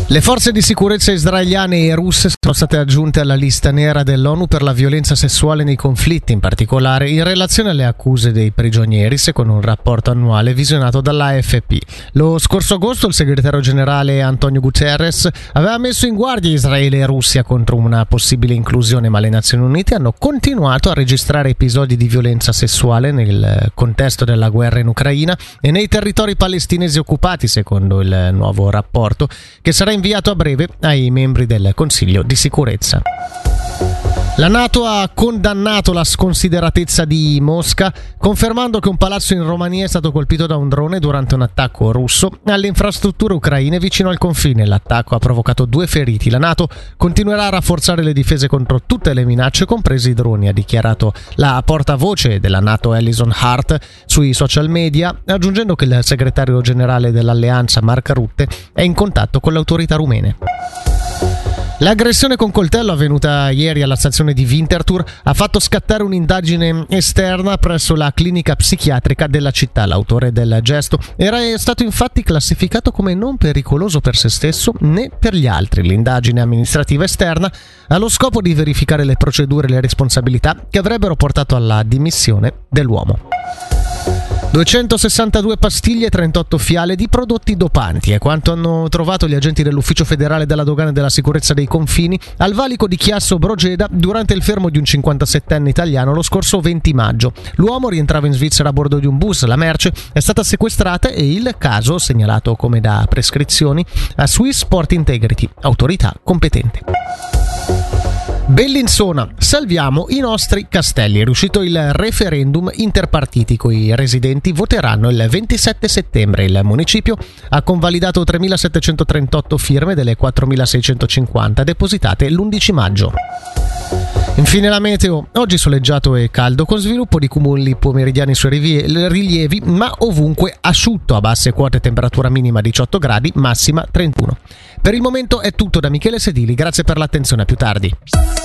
Le forze di sicurezza israeliane e russe sono state aggiunte alla lista nera dell'ONU per la violenza sessuale nei conflitti, in particolare in relazione alle accuse dei prigionieri, secondo un rapporto annuale visionato dall'AFP. Lo scorso agosto il segretario generale Antonio Guterres aveva messo in guardia Israele e Russia contro una possibile inclusione, ma le Nazioni Unite hanno continuato a registrare episodi di violenza sessuale nel contesto della guerra in Ucraina e nei territori palestinesi occupati, secondo il nuovo rapporto, che sarà inviato a breve ai membri del Consiglio di sicurezza. La NATO ha condannato la sconsideratezza di Mosca, confermando che un palazzo in Romania è stato colpito da un drone durante un attacco russo alle infrastrutture ucraine vicino al confine. L'attacco ha provocato 2 feriti. La NATO continuerà a rafforzare le difese contro tutte le minacce, compresi i droni, ha dichiarato la portavoce della NATO Alison Hart sui social media, aggiungendo che il segretario generale dell'alleanza Mark Rutte è in contatto con le autorità rumene. L'aggressione con coltello avvenuta ieri alla stazione di Winterthur ha fatto scattare un'indagine esterna presso la clinica psichiatrica della città. L'autore del gesto era stato infatti classificato come non pericoloso per se stesso né per gli altri. L'indagine amministrativa esterna ha lo scopo di verificare le procedure e le responsabilità che avrebbero portato alla dimissione dell'uomo. 262 pastiglie e 38 fiale di prodotti dopanti è quanto hanno trovato gli agenti dell'Ufficio federale della dogana e della sicurezza dei confini al valico di Chiasso Brogeda durante il fermo di un 57enne italiano lo scorso 20 maggio. L'uomo rientrava in Svizzera a bordo di un bus, la merce è stata sequestrata e il caso segnalato come da prescrizioni a Swiss Port Integrity, autorità competente. Bellinzona, salviamo i nostri castelli. È riuscito il referendum interpartitico. I residenti voteranno il 27 settembre. Il municipio ha convalidato 3.738 firme delle 4.650 depositate l'11 maggio. Infine la meteo, oggi soleggiato e caldo con sviluppo di cumuli pomeridiani sui rilievi, ma ovunque asciutto, a basse quote temperatura minima 18 gradi, massima 31. Per il momento è tutto da Michele Sedili, grazie per l'attenzione, a più tardi.